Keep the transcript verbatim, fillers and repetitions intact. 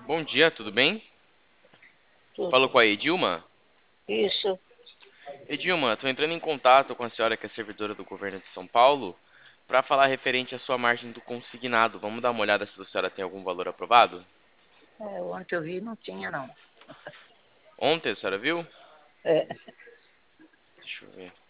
Bom dia, tudo bem? Falo Tudo. com a Edilma. Isso, Edilma, estou entrando em contato com a senhora que é servidora do governo de São Paulo para falar referente à sua margem do consignado. Vamos dar uma olhada se a senhora tem algum valor aprovado? é, ontem eu vi não tinha, não. Ontem a senhora viu? É, Deixa eu ver.